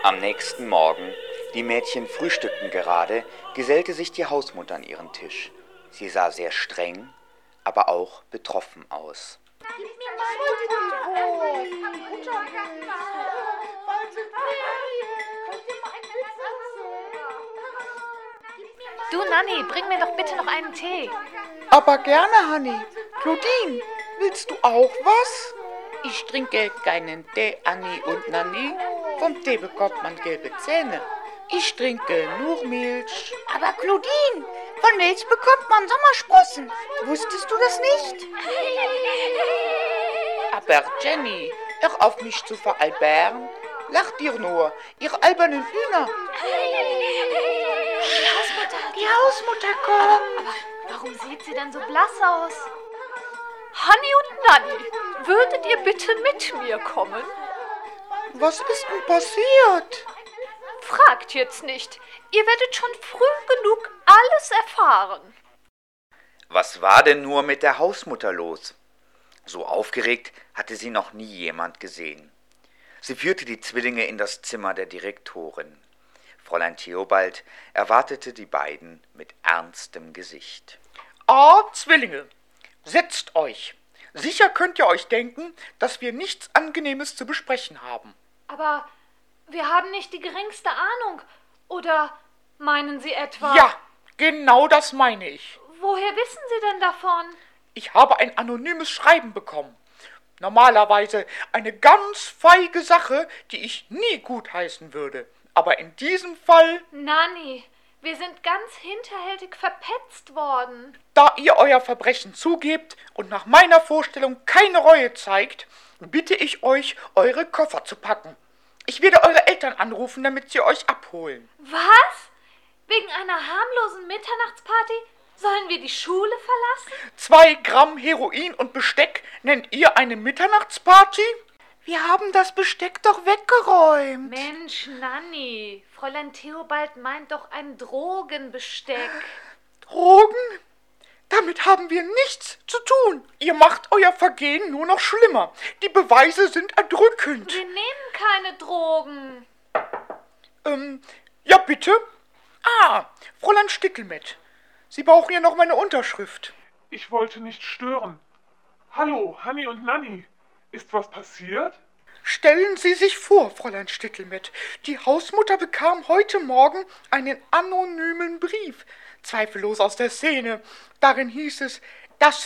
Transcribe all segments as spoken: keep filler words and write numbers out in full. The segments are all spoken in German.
Am nächsten Morgen, die Mädchen frühstückten gerade, gesellte sich die Hausmutter an ihren Tisch. Sie sah sehr streng, aber auch betroffen aus. Du, Nanni, bring mir doch bitte noch einen Tee. Aber gerne, Hanni. Claudine, willst du auch was? Ich trinke keinen Tee, Anni und Nanni. Vom Tee bekommt man gelbe Zähne. Ich trinke nur Milch. Aber Claudine, von Milch bekommt man Sommersprossen. Wusstest du das nicht? Aber Jenny, hör auf mich zu veralbern. Lacht ihr nur, ihr albernen Hühner. Die Hausmutter. Die Hausmutter kommt. Aber, aber warum sieht sie denn so blass aus? Hanni und Nanni, würdet ihr bitte mit mir kommen? Was ist denn passiert? Fragt jetzt nicht. Ihr werdet schon früh genug alles erfahren. Was war denn nur mit der Hausmutter los? So aufgeregt hatte sie noch nie jemand gesehen. Sie führte die Zwillinge in das Zimmer der Direktorin. Fräulein Theobald erwartete die beiden mit ernstem Gesicht. Ah, Zwillinge, setzt euch. Sicher könnt ihr euch denken, dass wir nichts Angenehmes zu besprechen haben. Aber wir haben nicht die geringste Ahnung. Oder meinen Sie etwa... Ja, genau das meine ich. Woher wissen Sie denn davon? Ich habe ein anonymes Schreiben bekommen. Normalerweise eine ganz feige Sache, die ich nie gutheißen würde. Aber in diesem Fall... Nanni, wir sind ganz hinterhältig verpetzt worden. Da ihr euer Verbrechen zugebt und nach meiner Vorstellung keine Reue zeigt, bitte ich euch, eure Koffer zu packen. Ich werde eure Eltern anrufen, damit sie euch abholen. Was? Wegen einer harmlosen Mitternachtsparty sollen wir die Schule verlassen? Zwei Gramm Heroin und Besteck nennt ihr eine Mitternachtsparty? Wir haben das Besteck doch weggeräumt. Mensch, Nanni, Fräulein Theobald meint doch ein Drogenbesteck. Drogen? Damit haben wir nichts zu tun. Ihr macht euer Vergehen nur noch schlimmer. Die Beweise sind erdrückend. Wir nehmen keine Drogen. Ähm, ja bitte? Ah, Fräulein Stickelmet. Sie brauchen ja noch meine Unterschrift. Ich wollte nicht stören. Hallo, Hanni und Nanni. Ist was passiert? Stellen Sie sich vor, Fräulein Stickelmet, die Hausmutter bekam heute Morgen einen anonymen Brief, zweifellos aus der Szene. Darin hieß es, dass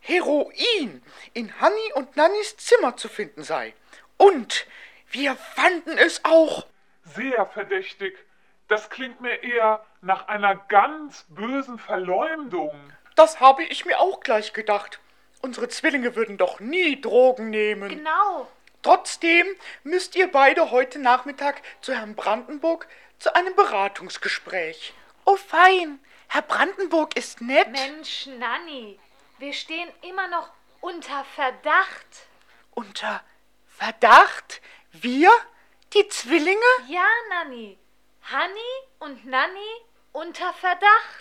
Heroin in Hanni und Nannis Zimmer zu finden sei. Und wir fanden es auch. Sehr verdächtig. Das klingt mir eher nach einer ganz bösen Verleumdung. Das habe ich mir auch gleich gedacht. Unsere Zwillinge würden doch nie Drogen nehmen. Genau. Trotzdem müsst ihr beide heute Nachmittag zu Herrn Brandenburg zu einem Beratungsgespräch. Oh fein, Herr Brandenburg ist nett. Mensch, Nanni, wir stehen immer noch unter Verdacht. Unter Verdacht? Wir? Die Zwillinge? Ja, Nanni. Hanni und Nanni unter Verdacht.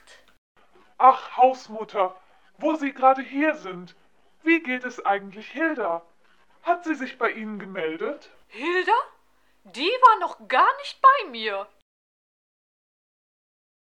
Ach, Hausmutter, wo Sie gerade hier sind. Wie geht es eigentlich Hilda? Hat sie sich bei Ihnen gemeldet? Hilda? Die war noch gar nicht bei mir.